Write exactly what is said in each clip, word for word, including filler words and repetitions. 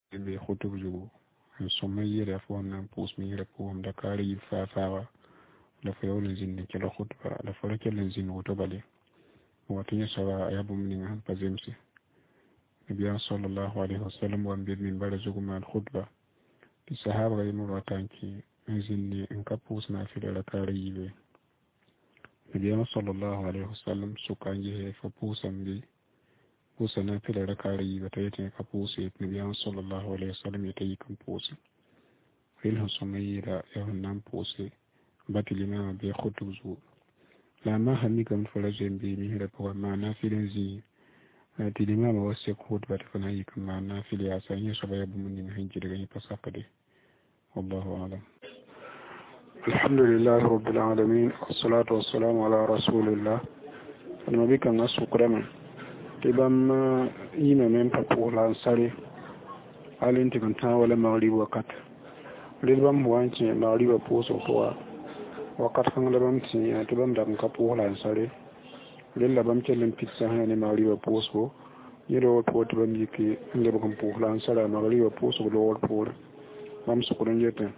be khutub ju somma yira fo nan pus mi yira ko am dakar yi fa fa la fa yawlin zinni ke la khutba la fa ke len zin woto bale wati sawa ayabum ni han pazemsi nabiya sallallahu alaihi wasallam wa bi min bara zuguma khutba ti sahaba yi mu watanki zinni in ka pus na fi da kare yi be nabiya sallallahu alaihi wasallam sukanji he fa pusam bi pusa na fi da kare yi ba ta yi ka pusa nabiya sallallahu alaihi wasallam ya tayi kan pusa ilhan sumayira ya nan pusa batili ma be khutub zu la ma hanni kam farajen bi mi hira ko ma na filin zi tili ma ma wasu khutba ta kana yi kan ma na fili ya san yi sabaya bu mun yin hinji daga yi fasaka dai wallahu a'lam alhamdulillah rabbil alamin wassalatu wassalamu ala rasulillah alma bika nasu kurama tibam yima men papo lan sare alin tikan ta wala maghrib wakat rilbam wanci maghrib poso to wakat kan labam ti tibam da kan papo lan sare lil labam kelen pizza hani maghrib poso yiro to tibam yiki ngam kan papo lan sare maghrib poso do wol por bam su kuran yete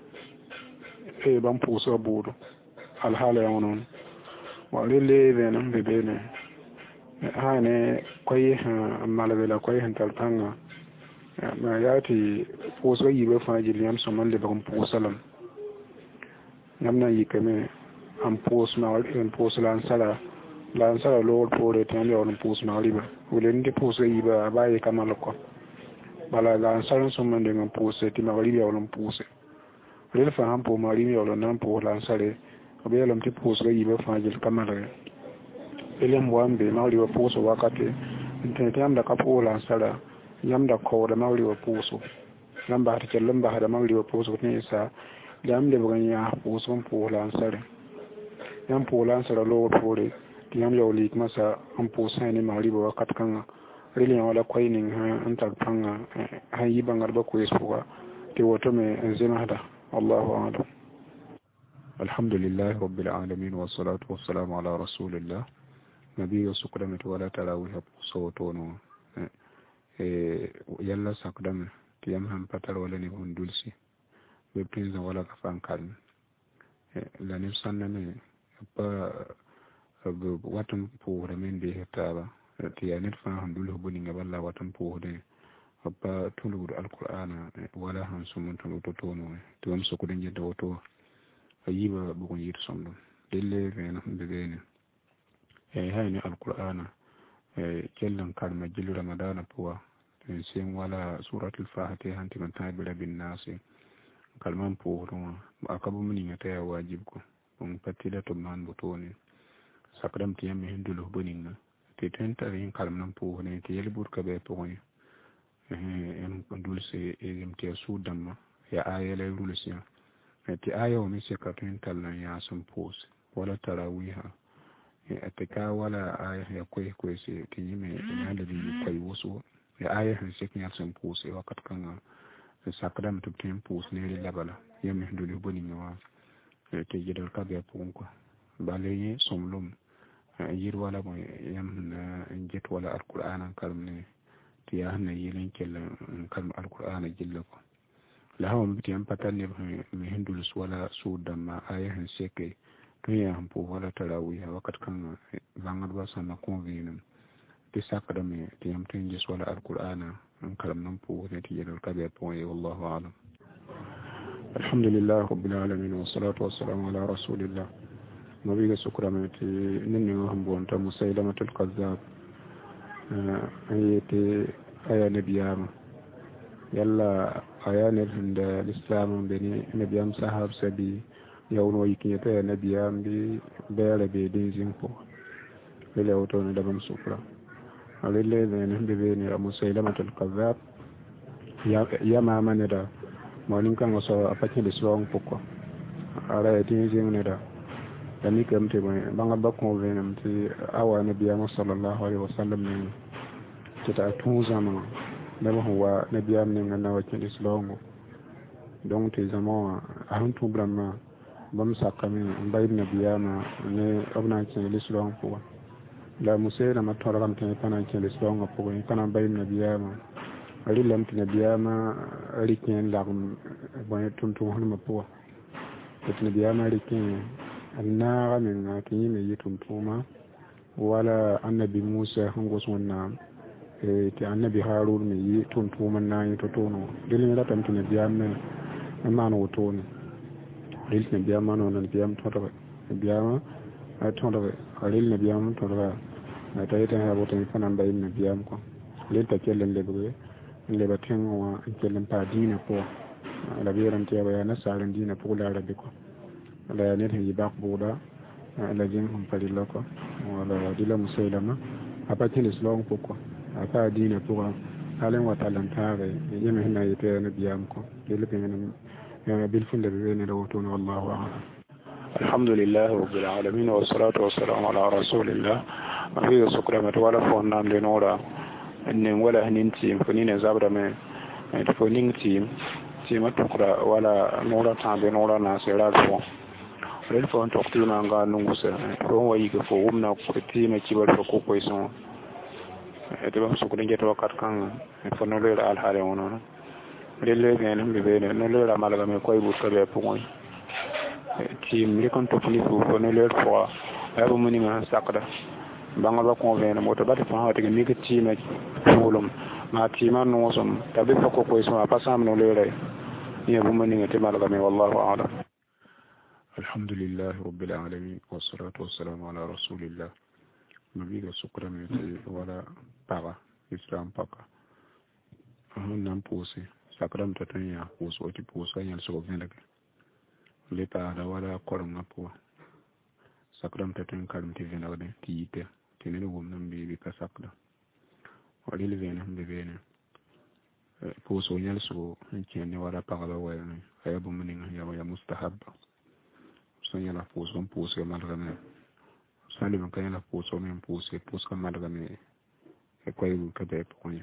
e bam poso budu al hala yonon wa lille benam bebene hane koy malabela koy hantal tanga ma yati poso yibe faji yam somal le bagum posalam namna yikame am pos ma wal en poslan sala lan sala lord pore tan yo on pos ma riba wulen de poso yiba baye kamal ko bala lan sala somal de ngam pose ti ma riba on pose rel fa ham po ma riba on nan po lan sale be lam ti poso yiba faji kamal elem wambe mawli wa poso wakati intete yamda kapo la sala yamda ko da mawli wa poso lamba hata lamba hada mawli wa poso ne sa yamde buganya poso po la sala yam po la sala lo pore yam yawli masa am poso ne mawli wa wakati kan rili wala koyning ha anta panga ha yibangar ba ko espoa te woto me zema hada wallahu a'lam alhamdulillah rabbil alamin wassalatu wassalamu ala rasulillah nabi sukudame to wala tarawih sotono e yalla sakdame tiyam ham patar wala ni hon dulsi be pinza wala ka fankal la nim sanname pa watum pour men be hetaba tiyanet fa hon dul hobuni ngaballa watum pour de pa tulur alqur'ana wala han sumun to tono to am sukudan jeddo woto ayiba bu ko yir somdo delle vena be bene e hayni alqur'ana e kellan kalma jilu ramadana puwa sen wala suratul fatiha hanti man tabi bin nas kalman puwa akabu muni ngata ya wajib ko on patila to man botoni sakram tiyam hindulu boninga te tenta yin kalman puwa ne te yelbur ka be puwa e em dulse e em te sudamma ya ayele dulse te ayo mi se ka tenta lan ya sum pose wala tarawiha ataka wala aya ya koy koy se tinyime nyanda di koy wusu ya aya han se knya sam puse wakat kan sakadam to tim puse ne labala yemi nduli boni nyawa te jedal ka be punko balaye somlum yir wala mo yam na jet wala alquran kalne ti ya na yelen kel kalm alquran jilla ko la hawm biti am patanne mi hindul wala sudama aya han se ke to ya hampo wala tarawih wakat kan bangal ba sama convenum te sakada me te am tin jis wala alqur'ana an kalam nam po ne ti yedal kabe point wallahu a'lam alhamdulillah rabbil alamin wassalatu wassalamu ala rasulillah nabiga shukran me ti ninni hambo on ta musailamatul qazzab ayete aya nabiyama yalla aya ne da islam beni nabiyam sahab sabi yawno yikiyata nabiyam bi bere be dinzin ko bele auto ne da bam sufra alille ne be be ne musailamatul qazzab ya ya ma manada malin kan so apati de so on poko ara dinzin ne da dani kam te banga ba ko venam ti awa nabiyam sallallahu alaihi wasallam ne ta tun zaman da ba huwa nabiyam ne ngana wakin islam donc te zaman a hantu bramma bam sakami bayib nabiyama ne obna kin l'islam ko la musayna ma toram tan tan kin l'islam ko kana bayib nabiyama ari lam tina biyama ari ken lagum bone tuntum hon ma po tina biyama ari ken anna min na kin me yitum tuma wala annabi Musa hango sonna e ti annabi Harun me yitum tuma na yi to tono dilin la tam tina biyama ma no tono dil tina biyama no na biyam to to biyama a to to ari ne biyam to to na tayta ha botan fanan bayin ne biyam ko le ta kellen le buge le batin wa kellen pa dina ko la biran te ba na salan dina ko la rabbi ko la ne hin yibaq buda la jin hum pali lako wala dila musailama apatin islam ko ko aka dina ko halen wa talantare yeme hinna yete na biyam ko le pe men ya bil fun le be ne rawto wallahu a'lam. Alhamdulillah rabbil alamin wa salatu wa salam ala rasulillah afi sukra wala fonna le nora ne wala hanin tim foni ne zabra me to foni tim tim atukra wala nora tambe nora na sera fo rel fo to tima nga nungu se to wayi ko fo umna ko tima ci bal ko ko son e to so ko ngeto wakat kan fo no le al hare wono rel le ben be be no le la malaga me koy bu ko be po tim le kon to fini fo no le fo abu muni ma sakda banga ba convaincre moto ba fa ha te mi ke tima wolum ma tima no som tabe fa ko ko so pa sam no lere ni bu mani ngate malaga me wallahu a'lam. Alhamdulillah rabbil alamin wassalatu wassalamu ala rasulillah nabiga sukra me wala para islam paka nan pose sakram tatanya poso ti poso yan so vendaga le para wala korom na po sakram tatanya karim ti vendaga ti yite tinene wom nan bi bi kasakda wali le vena be vena po so nyal so tiene wala parla wa ay bu muninga ya ya mustahab so nyala po so po so malgame sali man kayala po so men po so po so malgame e koy ka be ponya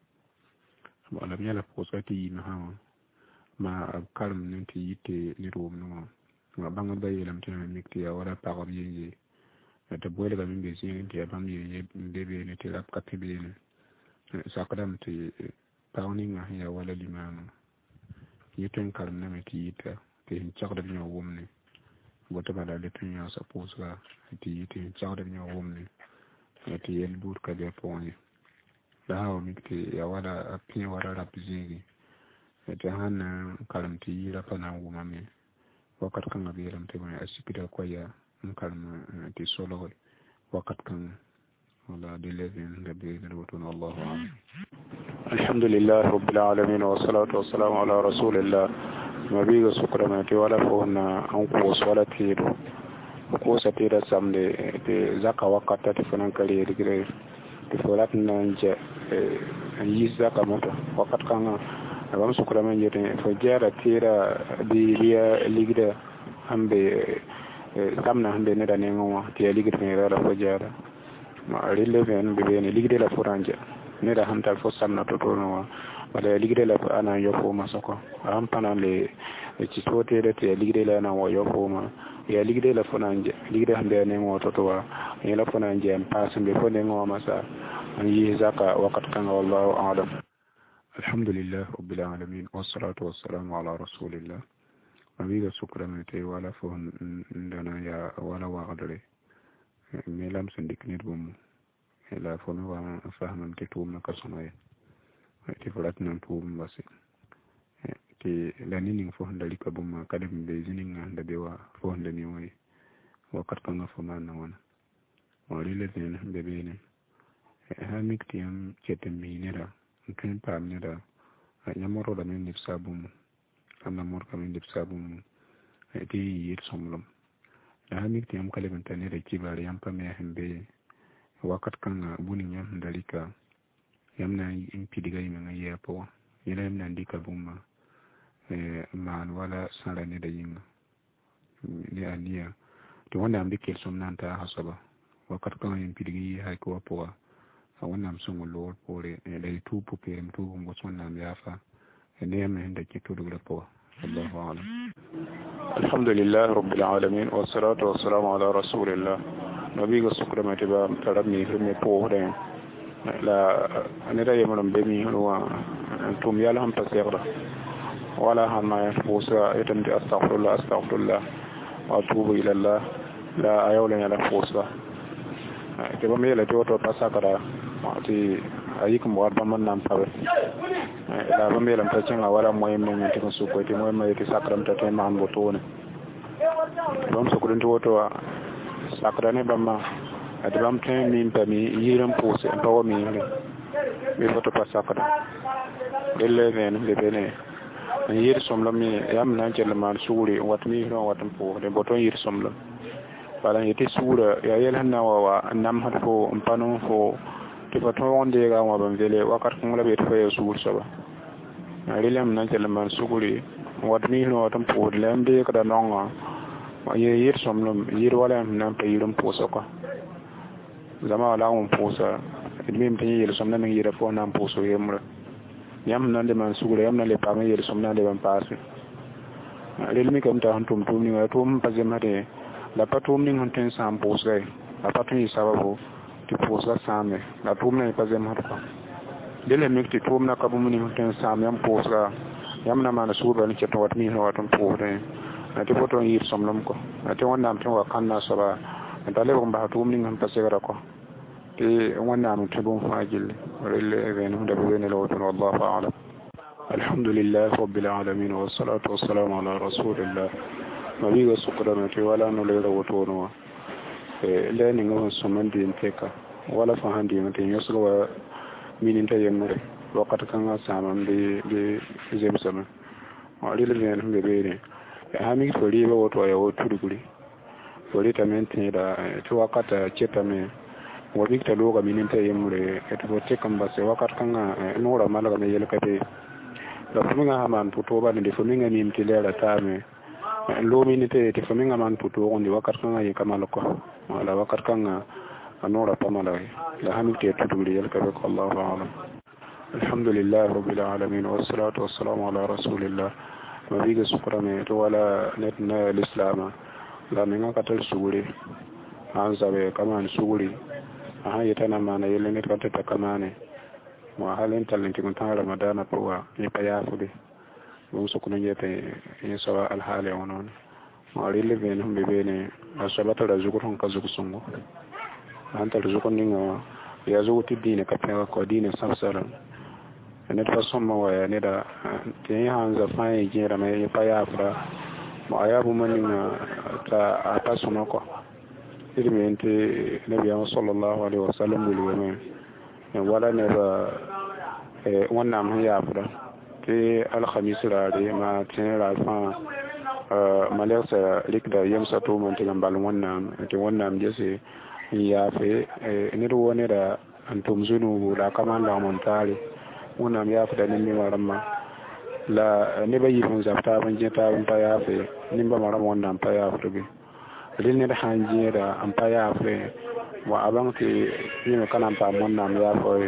wala nyala po so ti ma ha ma kalm nan ti yite ni rom no ma banga bayelam tin mikti ya wala parla yi te boyle ga min be sin te bam ye bebe ne te rap katebe ne sakadam te tawninga ya wala limam yiten karna me ti yita te hin chakda nyo womne bota bada le tunya sa posga ti yite chakda nyo womne te yel bur ka be ponye da hawo mikte ya wala apin wala rap zingi te han kalam ti yira pana wumame wakat kan abiram te ma asikida ko ya kalma ti solo wakat kan wala de leven de be de wotun Allahu a'lam. Alhamdulillah rabbil alamin wa salatu wa salam ala rasulillah nabiga sukra ma ti wala fona an ko wala ti do ko sa ti da samde de zaka wakata ti fanan kali de gre ti folat nan je an yi zaka mota wakat kan abam sukra ma jete fo jara tira di liya ligda ambe kamna hande ne da ne ngwa ti ligit me ra fo jara ma rille ben be ben ligide la foranja ne da hantal fo samna to to no wala ligide la ana yo fo ma soko am panale ci sote de te ligide la na wo yo fo ma ya ligide la foranja ligide hande ne ngwa to to wa ya la foranja am passe be fo ne ngwa ma sa an yi zaka waqt kan wallahu a'lam. Alhamdulillah rabbil alamin wassalatu wassalamu ala rasulillah nabiga sukra me te wala fo ndana ya wala wa gadre melam sendik nit bum la fo no wa fahmam te tum na kasonoye te folat nan tum basi te la nini fo ndali ka bum kadam be zininga ndabe wa fo ndani moy wakat ka nga fo man wona o rile ben be be ne ha miktiam chetem minera kin pam ne da nyamoro da men nif sabum amna mor kam ndip sabum ti yir somlom da hamik ti am kale ben tane da kibar yam pa me hembe wakat kan buni nyam dalika yamna in pidiga yima ya po yela yamna ndika bumma e man wala sala ne da yima ni aniya to wanda am dikel somnan ta hasaba wakat kan in pidigi hay ko po wannan sun lo pore da tu pupe mtu ngo sonna yafa ne yamna henda ki to do po الله أعلم. الحمد لله رب العالمين والصلاة والسلام على رسول الله نبي السكر ما تبا تربني في مبوه لا أنا رأي من بمي هو tum yalla ham pasera wala hanma fusa idan di astaghfirullah astaghfirullah wa atubu ila Allah la ayawla yala fusa ke ba mele to to pasakara ti ayikum wa ba man nam pawe la ba mele ta cenga wala moyem ne ti ko suko ti moyem mai ti sakram ta te man botone bam so ko to to sakra ne bamma adi bam ten min pa mi yiram fusa en pawo mi ne be foto pasakara delle ne le bene yir somla mi yam nan jelle man suuri wat mi no watam po de boton yir somla bala yete suura ya yel hanna wa nam hat fo pano fo ti fa to onde ga wa ban vele wakat ko la bet fa suur saba rilam nan jelle man suuri wat mi no watam po de lambe ka da nonga ye yir somla yir wala nan pa yirum po soko zama wala on po sa mi mi yir somla mi yir fo nan po so yemra yam nan de man sugure yam nan le pame yel somna de ban passe rel mi kam ta hantum tum ni wa tum pa jema de la patum ni hon ten sam posay la patum yi sababu ti posa same la tum na pa jema ta de le mi ti tum na ka bu ni hon ten sam yam posa yam na man sugure ni ke to wat mi no watum pore na ti poto yi somlam ko na ti wonna am tan wa kanna saba ta le ko ba tum ni hon pa segara ko ti wonna am tabun fajil rel even da bu ne lo to wallahu a'lam alhamdulillah rabbil alamin wassalatu wassalamu ala rasulillah nabi wa sukramati wala no le ro to no e le ni ngam somandi inteka wala fa handi ngate nyosgo wa minin ta yemre wakati kanga sama be be zem sama wa le le ne be be ha mi to ri ba woto ya woto duguri wori tamenti da to wakata chetame wabik ta loga minin ta yemre eto te kamba se wakat kanga nora malaga me yele kate la fuminga haman puto ba ndi fuminga ni mtilera tame lo minite te fuminga man puto ngondi wakat kanga ye kamalako wala wakat kanga nora pamala la hamite tuduli yele kabe ko Allahu a'lam alhamdulillah rabbil alamin wassalatu wassalamu ala rasulillah nabiga sukrame to wala netna alislam la minga katal suguri anzabe kama suguri aha yetana mana yele ne kanta ta kamane wa halen talenti kun tan ramadana prowa ni payafude bon so kuno yete ni sawa al hale wonon ma rille ben humbe bene asabata da zukur hon ka zuku sungo anta zuku ninga ya zuku tidine ka pewa ko dine samsara ne ta somma wa ya ne da tin hanza fayi jira me payafra ma ayabu maninga ta atasuma ko ilmente nabi sallallahu alaihi wasallam wulweme wala ne ba wannan mun ya fara te alkhamis rare ma tin rafa malaysa likda yamsa to mun tin bal wannan te wannan je se ya fe ne do woni da antum zunu la kamanda mun tare wannan ya fada ne mi waramma la ne bayi mun zafta ban je ta ban pa ya fe nimba maram wannan pa ya fada rin ne hanji da ampaya afre wa abanti ni kana pa monna ya fo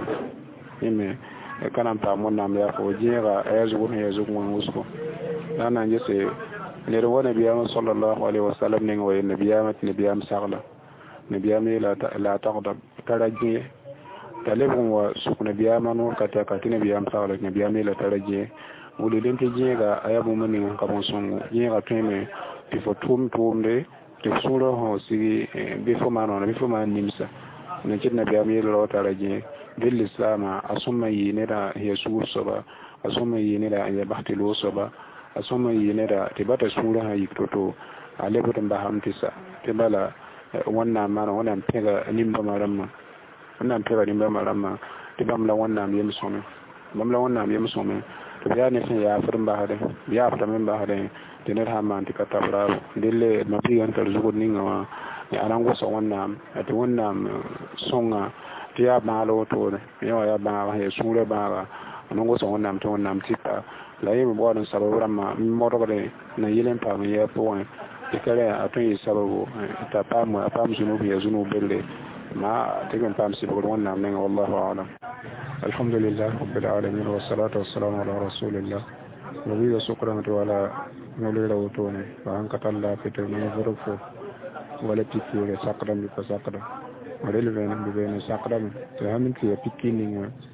ni kana pa monna ya fo jira azu ne yazu mun usko dana je se ne ro nabi sallallahu alaihi wasallam ne wa nabiyama nabiyam sagla nabiyama la la taqdab taraji talibun wa suk nabiyama no kata kata nabiyam sagla nabiyama la taraji wuli den te jira ayabu mun ka mon songo jira teme ti fo tum tumde te sura ho si bifo mano na bifo man nimsa ne jinna biya mi lo taraje bil islam asumma yinira yesu soba asumma yinira ya bahti lo soba asumma yinira te bata sura ha yiktoto ale botan ba hamtisa te bala wannan mana wannan pega nimba maramma wannan pega nimba maramma te bamla wannan yem somme bamla wannan yem somme to ya ne ya furin ba hade ya fata men ba hade tener haman ti katabra dille mabi an tar zugo ninga wa ya arango so wannan ati wannan songa ti ya ba lo to ya ya ba ya sura ba anongo so wannan to wannan tipa la yemi bo don sababu ramma mo to de na yilen pa mi ya point ti kale atun yi sababu ta pa mo pa mo zunu bi zunu belle ma tegen pam si bo wannan ne wallahu a'lam alhamdulillah rabbil alamin wassalatu wassalamu ala rasulillah nabi wa sukran wala nolira wotone fa an katalla fete no vorofo wala tikire sakram bi sakram model ben bi ben sakram to hamin ki pikini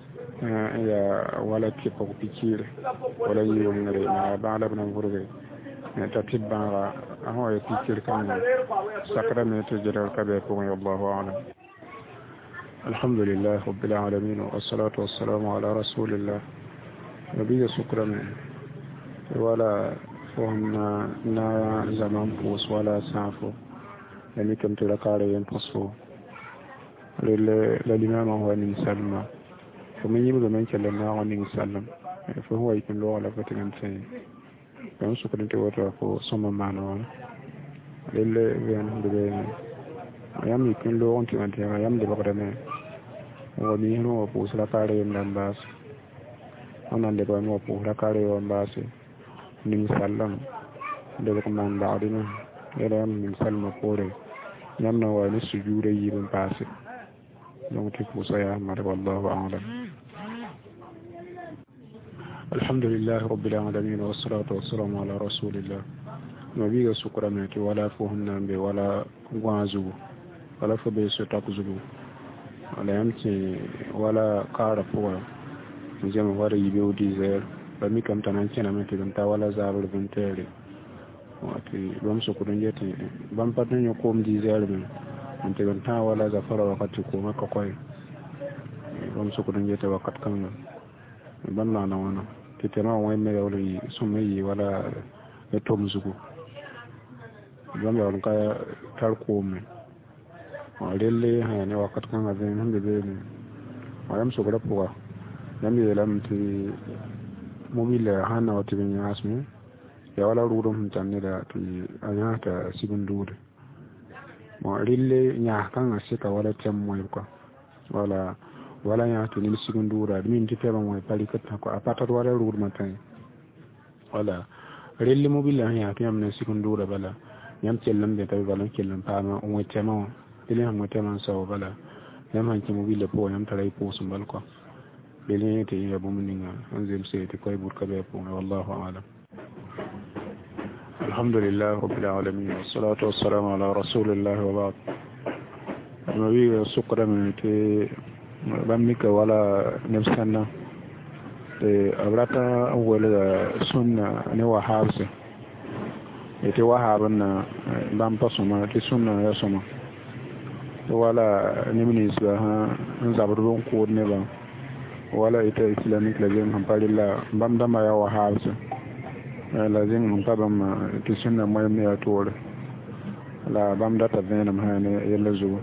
ya wala tipo pikire wala yongre na bala bana burge ta tibara aho ya pikire kan sakra me to jere ka be ko wallahu a'lam. alhamdulillah rabbil alamin wassalatu wassalamu ala rasulillah nabiyyi shukran wala fahmna na zaman pos wala safo yani kam to rakare yen poso le le l'imam wa ni salma فمن يبدو من كلا الله عليه وسلم فهو يكون له على فتن سين كم سكرت وتر فو سما معنا لله بين بدين أيام يكون له أنت أنت أيام ده بقدمه وني هو بوس لا كاري من باس أنا ده كمان هو بوس لا كاري من باس من سلم ده كمان بعدين يلا من سلم فوري يامنا وين السجود يبين باس يوم تفوز يا أحمد والله أعلم. الحمد لله رب العالمين والصلاة والسلام على رسول الله نبي سكرمتي ولا فهمنا به ولا غازو ولا فبيس تقزو ولا يمتي ولا كارفوا جمع ولا يبيو ديزل بمي كم تنانكينا متي بنتا ولا زابل بنتيري واتي بام سكرنجتي بام باتن يقوم ديزل من أنت بنتا ولا زفر وقت يقوم كقوي بام سكرنجتي وقت كان بنا نوانا تتما وين ما يولي سمي ولا يتومزو بام يولي كا تاركوم ولله يعني وقت كان هذين هم بين ويم سكر بوا يم يلام تي موبيل هانا وتبين اسمي يا ولا رودم تانيدا تي انياتا سيبندود ولله نيا كان سيكا ولا تم مويكو ولا wala ya to ni sigundura min ti teba moy pali katta ko apata wala ruur matan wala relli mobile ya to amna sigundura bala yam cellam be tawi bala cellam pama o mo tema dile mo tema so bala yam han ci mobile po yam taray po sumbal ko dile te ya bu muninga anzim seeti koy bur ka be po wallahu a'lam. alhamdulillah rabbil alamin wassalatu wassalamu ala rasulillah wa ba'd. nabi sukra min te bamika wala nefsanna e abrata wala sunna ne wahabse ete wahabanna bam pasuma te sunna ya suma wala nimni isba ha zabru ko ne ba wala ite islamic la jeng hampalilla bam dama ya wahabse la jeng hum tabam te sunna moy me ya tole la bam data venam ha ne yalla zuwa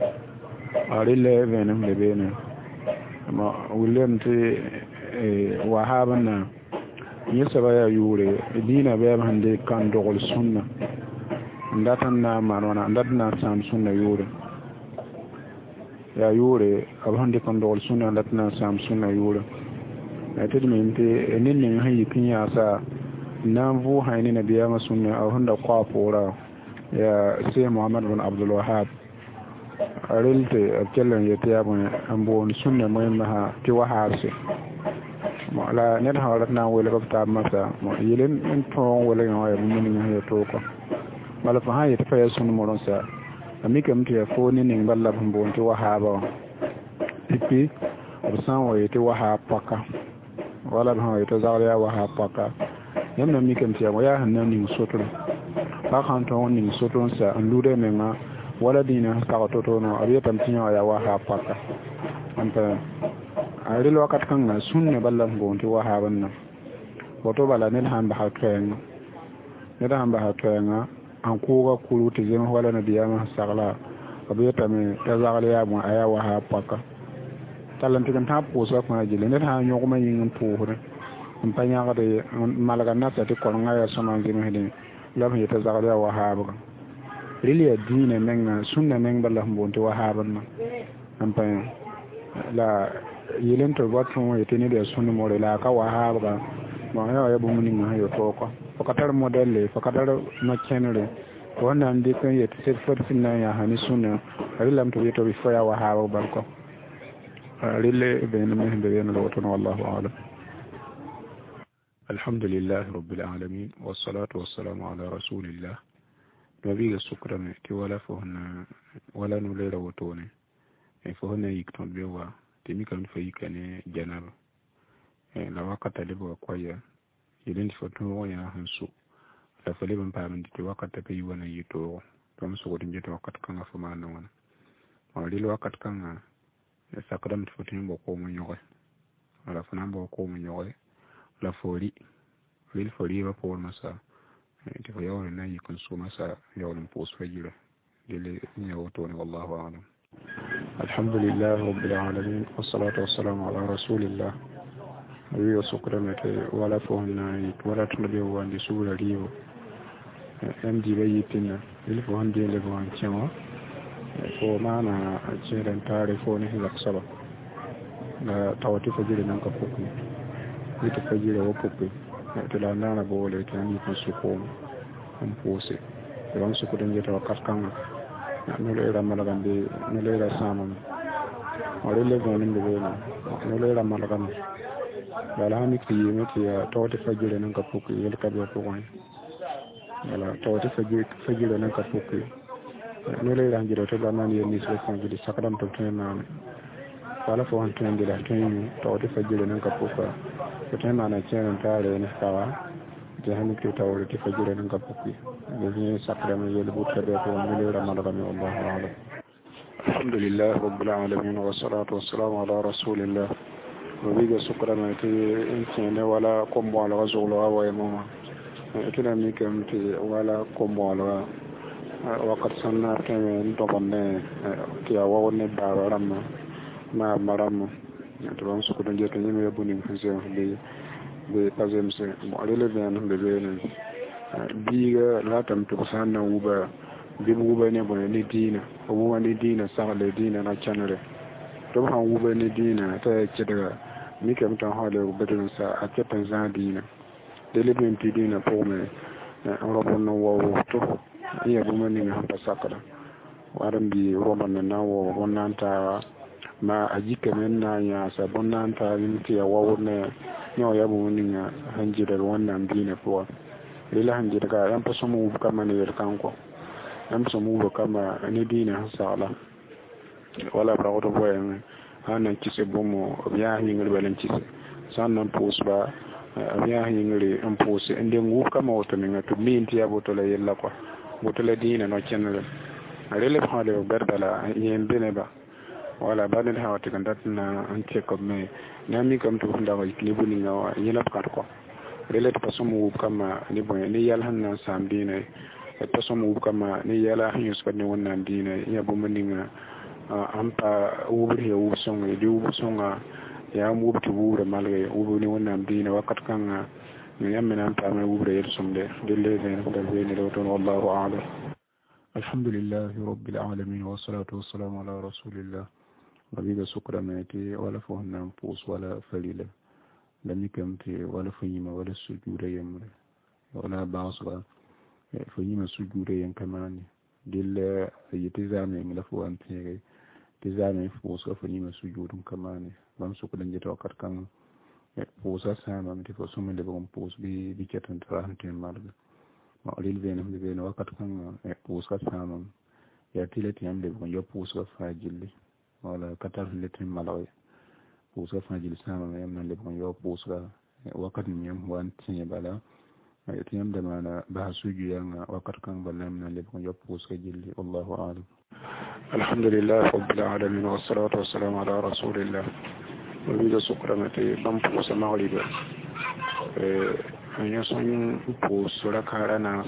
arille venam le bene ma william te wahaban na yesaba ya yure dina be hande kan dogol sunna ndatan na marwana ndatna sam sunna yure ya yure abhande kan dogol sunna ndatna sam sunna yure atid min te enin hayi kinya sa nan vu hayni na biya ma sunna a hunda kwa fora ya sai muhammad bin abdul wahhab arilte abkellan yete yabon ambo sunna moyma ha ti waharse mo la net hawlat na wala ko ta masa mo yelen en to wala no ay mun ni ha to ko mala fa ha yete fa sunna mo don sa ami kam ti fo ni ni balla mbo ti wahaba pipi absan wo yete wahaba paka wala ha yete zawya wahaba paka yamna mi kam ti ya hanna ni sotro ba kan to ni sotro sa andude menga wala dina sa to to no abiya tamtinya ya waha paka anta aril wakat kan na sunne ballan gonti waha banna wato bala ne han ba hatwen ne da han ba hatwen an ko ga kulu te jema wala na biya ma sagla abiya tame ta zagala ya mu aya waha paka talan tigan ta po so ko jile ne ha nyogo ma yin po hore mpanya ga de malaga na ta ko ngaya sama ngime hedin lam yeta zagala ya waha ba really a dina menga sunna meng balla mbonte wahaban na ampa la yelen to batun yete ne da sunna more la ka wahaba ma ya ya bu munin ha yo to ko fakatar modelle fakatar no chenere wannan de kan yete set fot sinna ya hani sunna rilam to yeto bi faya wahaba bal ko rille be ne men be ne wato wallahu a'lam. alhamdulillah rabbil alamin wassalatu wassalamu ala rasulillah nabi sukrame ti wala fo na wala no le rawtone e fo na yikton be wa temi kam fa yikane janaba la wakata le bo koya yelen fo to ya hansu la fa le ban pa min ti wakata pe yiwana yito to am so ko dinje to wakata kan fa ma non o le wakata kan sakadam fo tin bo ko mo nyoy ala fa nambo ko mo nyoy la fori lil fori ba por masa ti fa yaw na yikon so masa yaw lim pos fajira dele nyaw to ni wallahu a'lam. Alhamdulillah rabbil alamin wassalatu wassalamu ala rasulillah wiyo sukramete wala fona wala tunde wandi sura riyo M D bayitina il faut hande le bon tiamo ko mana jeren tare ko ne hilak saba na tawati fajiri nan ka pokku ita fajiri wa pokku to la nana bo le tan yi su ko am pose ron su ko den jeta wakat kan no le ramala gambe no le ra samam wala le bon ni be na no le ramala gambe wala mi ki yimeti ya tawati fajiri nan ka pokku yel ka be ko wala tawati fajiri fajiri nan ka pokku no le ran jiro to ba nan yeni so fajiri sakadam to tena wala fo han tende da tenu tawati fajiri nan ka pokku to tena na chen tare ne kawa je han ki tawati fajiri nan ka pokku ne sakadam yel bu tabe ko no le ran mala mi wallahu a'lam. Alhamdulillah rabbil alamin wassalatu wassalamu ala rasulillah وبيجا سكرا ما تي إنسان ولا كم ولا غزول ولا يماما كنا ميكم تي ولا كم ولا وقت سنة كمان طبعا كي أول نبار رما ما مرام طبعا سكرا جت نيم يبوني خزيم بي بي بازم سي معلل بيان بيان بيجا لا تم تكسان وبا بيبوبا نبون ندينا وبوبا ندينا سهل ندينا نشانره طبعا وبا ندينا تأكيد mi kam tan hale bedel sa a cetan zadina dele ben pidina pour me robon no wo to iya bu man ni ha pasakala waram bi roban na wo wonanta ma ajike men na ya sa bonanta minti ya wo ne nyo ya bu ni na hanjira wannan dina pour ila hanjira ka yan paso mu kama ne kanko yan paso mu kama ne dina sala wala ba wato boyen hanan kise bomo biya hingal balen kise sannan posba biya hingal en pose ende ngu kama wato ne to minti ya botola yella ko botola dina no chenale rele hale berdala yen beneba wala baden hawati kan datna anche ko me nami kam to hunda wa iklibu ni ngawa yela kat ko rele to somo kama ni boy ni yal hanna sam dina to somo kama ni yala hius ko ni wannan dina ya bo maninga ampa wubri ya wubsonga di wubsonga ya mubti wubra malga wubni wannan dina wakat kan ni yamna ampa ma wubra yersumde dille den ko dalbe do ton wallahu a'lam. Alhamdulillah rabbil alamin wa salatu wassalamu ala rasulillah wabiga sukra mati wala fahna pus wala falila lam yakamti wala fayima wala sujuda yamre wala ba'sa fayima sujuda yan kamani dille yitizame mi la fo antire tizame fuso fani masujudum kamane bam su ko danjeta wakat kan fusa sama mi fo summe de bon pus bi bi cetan trahante marga ma alil venam de ben wakat kan fusa sama ya tilati am de bon yo fusa fajilli wala katar letin malawi fusa fajilli sama yam nan de bon yo fusa wakat mi yam wan tinya bala ay tiyam de mana ba suju yang wakat kan balam nan de bon yo fusa jilli wallahu a'lam. Alhamdulillah rabbil alamin wassalatu wassalamu ala rasulillah wiga sukramati bam po sama walido eh anya son po sura karana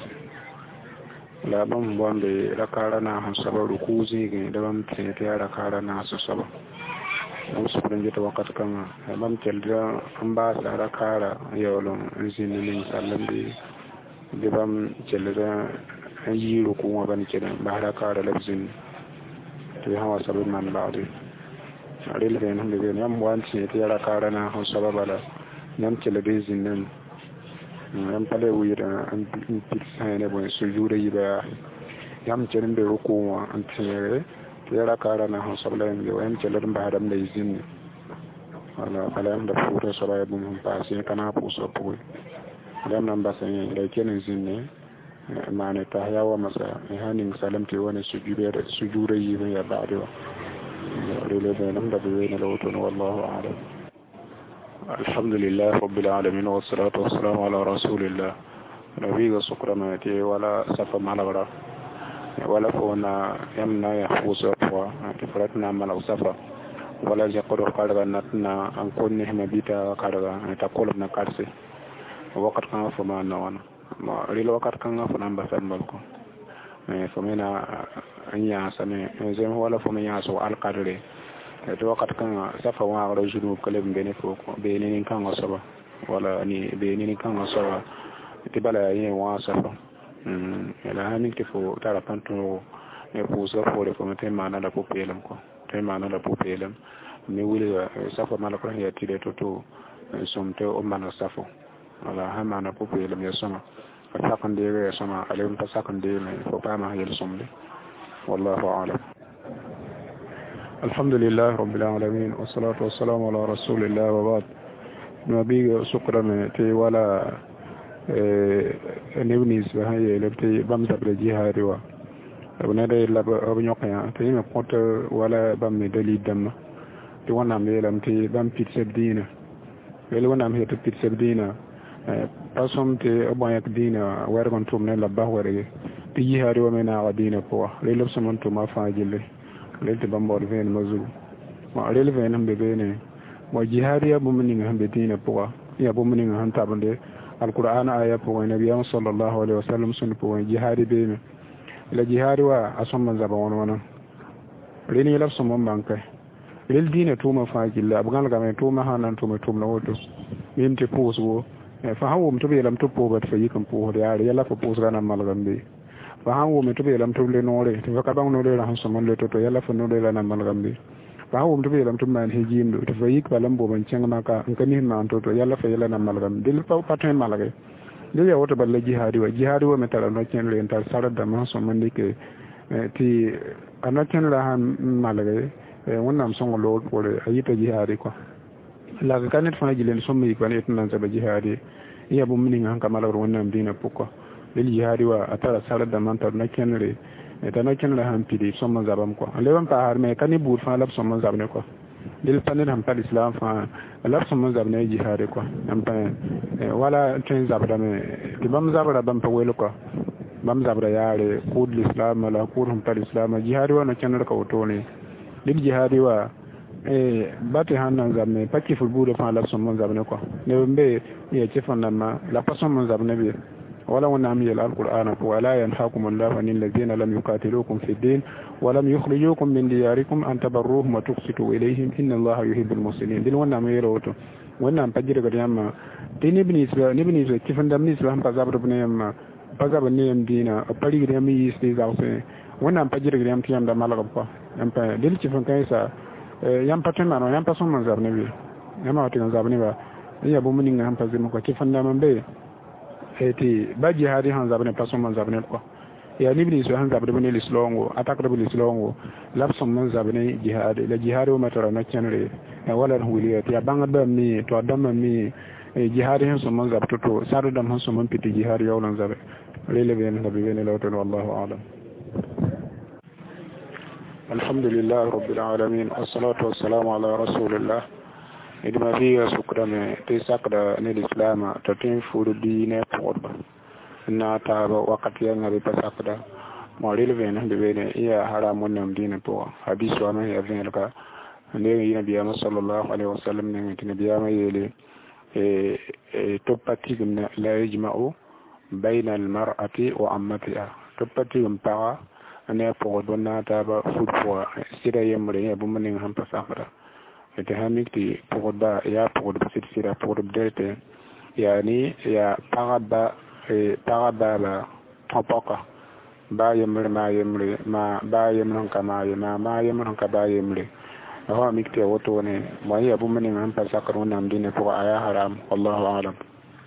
la bam bombe la karana han sabaru kuzi ge da bam tete ya karana su saba bam sukran jeta wakat kan bam telda amba sara kara yawlon zini min sallambi de bam telda yiru ko ban kenan ba la kara labzin to hawa sabab man baade aril ben hande ben yam wanti te yara karana ho sababala yam tele bezin nan yam pale wira an pitsaine bon sujude yiba yam tele be ruku an tere te yara karana ho sabala yam tele ba adam da izin ala alam da furo sabaya bum passe kana puso pu dam nan basan da kenan zinne mane ta yawa masa hanin salamti wani sujude sujude yiba ya baade ريل بينهم بين لوتون والله أعلم. الحمد لله رب العالمين والصلاة والسلام على رسول الله نبي سكرمتي ولا سفر مالغرا ولا فونا يمنا يحوس أبوا تفرتنا ملو سفر ولا يقدر قارغا نتنا أن كون نحن بيتا قارغا تقول من كارسي وقت كان فما نوانا ريل وقت كان فما بسال ملكو فمنا أنيا سنة زين ولا فمنا سو القدري to wakat kan safa wa ro junu kalem bene ko bene ni kan wasaba wala ni bene ni kan wasaba tibala yin wa safa mm ela hanin ke fo tara panto ne ko so fo le ko mete mana la popelam ko te mana la popelam ni wuli safa mala ko ya tide to to somte o mana safa wala ha mana popelam ya sama sakan de ya sama alim ta sakan de me ko pa ma yel somde wallahu a'lam. الحمد لله رب العالمين والصلاة والسلام على رسول الله وبعد نبي سكرنا تي ولا نبنيس بهاي لبتي بمزب الجهاد و ونادي لب أبنيقيا تي مقط ولا بم دليل دم تي وانا ميلم تي بم بيت سبدينا ولا وانا ميت بيت سبدينا أصلا تي أبنيك دينا ويركن توم نلا بهوري تي جهاد ومنا ودينا قوة ليلبس من توم فاجله lelti bambor ven mazul ma rel ven hambe bene mo jihad ya bumni hambe dina poa ya bumni han tabande alquran aya po nabi sallallahu alaihi wasallam sun po jihad bene la jihad wa asomma zaba won wona reni laf somon bankai rel dina tuma fajilla abgal game tuma hanan tuma tumna wodo minte poswo fa hawum to be lam to po bat fa yikan po ya ya la po posra na malgambe fa hanwo me to be lam to le nore to ka bang no le han so mon le to to yalla fa no le na malgambe fa hanwo to be lam to man hejim do to fa yik balam bo ban cenga maka en kani na to to yalla fa yalla na malgambe dil fa patin malage dil ya woto balle jihadi wa jihadi wa metala no ken le entar sara da ma so man dike ti anaken la han malage wonnam songo lo pole ayita jihadi ko la ka kanet fa jilen so mi ko net nan sa jihadi iya bu mini ngan kamala wonnam dina pukko lil jihadi wa atara sala da man tar na kenre eta na kenre han pidi somma zabam ko lewan pa har me kani bur fa lab somma zabne ko lil panel ham pal islam fa lab somma zabne jihadi ko am pa wala tin zabda me di bam zabra bam pa welo ko bam zabra yaare kud islam la kud ham pal islam jihadi wa na kenre ko to ne lil jihadi wa e bati hanan zabne pakki ful bude fa lab somma zabne ko ne be ye ci fanna la pa somma zabne be ولا ونعمي القرآن ولا ينهاكم الله عن الذين لم يقاتلوكم في الدين ولم يخرجوكم من دياركم أن تبروهم وتقسطوا إليهم إن الله يحب المحسنين دين ونعمي روتو ونعم بجري قديما دين ابن إسلام ابن إسلام كيف ندم إسلام بزابر بنيم بزابر نيم دينا أبلي قديم يستي زاوسه ونعم بجري قديم تيام دم على قبضة يم با دين كيف كيسا يم باتن ما يم بسون من زابني بي يم أوتين زابني با يا بومنين يم بزيم كو كيف ندم بي eti baji hari han zabne paso man zabne ko ya ni bini so han zabne bini lislongo atakra bini lislongo lapso man zabne jihad la jihad o matara na kenre wala huliyat ya banga ba mi to adama mi jihad han so man zabto to sadu dam han so man piti jihad yawlan zabe lele ben nabi ben lawtan wallahu a'lam. alhamdulillah rabbil alamin wassalatu wassalamu ala rasulillah idima fiya sukrame te sakda ne islam to tin furu dine podba na ta ba wakati nga be sakda mo releve na be ne iya haramun nam dine to hadisi wa mai avin ka ne yi nabi sallallahu alaihi wasallam ne tin nabi ma yele e to pati na la yajma'u bayna al mar'ati wa ammatiha to pati mpa ne podba na ta ba fudu sira yemre ya bu manin han pa sakda ete hamikti pogba ya pogba sitira pogba dete yani ya paraba e paraba la topoka ba yemre ma yemre ma ba yemre ka ma yema ma yemre ka ba yemre ha mikti woto ne mo ya bu meni am pa sakaro nam dine ko aya haram wallahu a'lam.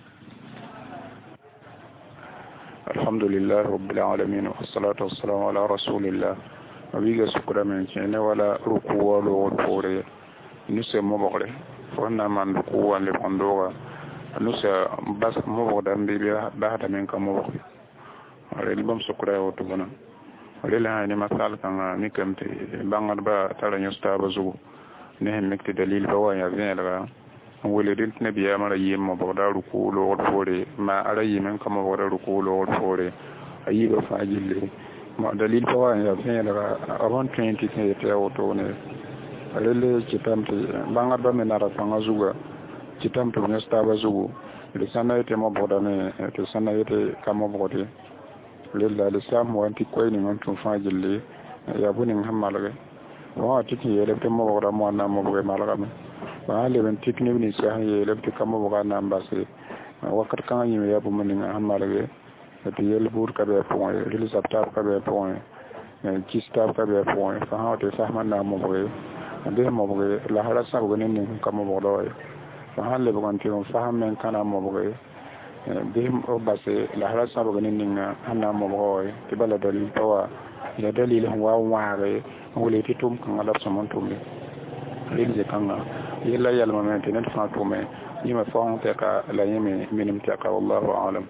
alhamdulillah rabbil alamin wassalatu wassalamu ala rasulillah abiga sukra men chene wala ruku wala wotore nusa mobore fonna man ko wale kondoga nusa bas mobo dambe be ba da men ka mobo re libam sukra o to bana rela ne masal kan mi kamte bangar ba tara nyusta bazu ne hem mekte dalil ba wa ya venela wole dil nabi ya mara yimma boda ruku lo fore ma ara yimen kama boda ruku lo fore ayi ba fajille ma dalil ba wa ya venela avant twenty ke te auto ne rele citamte bangar ba menara tanga zuga citamte nyusta bazu le sana ite mo boda ne te sana ite kama boda lilla l'islam wanti koy ni ngam tun fajille ya buni ngam malage wa tiki yele te mo wora mo na mo be malaga me wa le ben tikni ni sa yele te kam mo ga na mbase wakat kan yi ya bu mun ngam malage te yele bur ka be point rili saptar ka be point ci star ka be point fa ha te sa man na mo be de mo be la hala sa go ni kam mo do fa ha le bu kan ti fa men kana mo be bihim o base la hala sabu ganin ninga hanna mo boy ti bala dalil tawa ya dalil wa waare wole ti tum kan ala somon tum lil je kanga yalla yalla ma men tenet fa tum ni ma fa on te ka la yemi minim te ka wallahu a'lam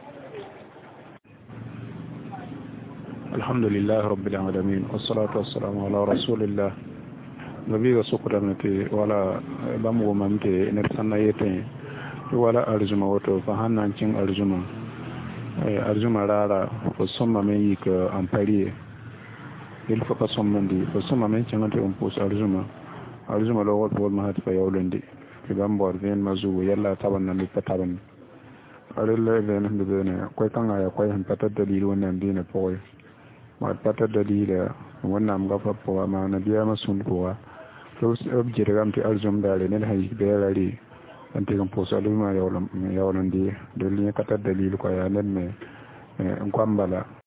alhamdulillah rabbil alamin wassalatu wassalamu ala rasulillah nabi wa sukramati wala bamu mamte ne sanna yete wala arzuma wato fa hannan cin arzuma eh arzuma rara ko somma men yi ka ampari il faut pas somma ndi ko somma men cin ante on pos arzuma arzuma lo wot bol ma hat fa yawlandi ke bambor ven mazu yalla taban nan pa taban arilla ven hande bene ko kanga ya ko han patat dalil wannan dina poy ma patat dalila wannan am gafa po ma na biya masun ko to objere gamti arzum dale ne hay be rari ante kan posa lu ma yawlam yawlandi dalil kata dalil ko ya nen me en kwambala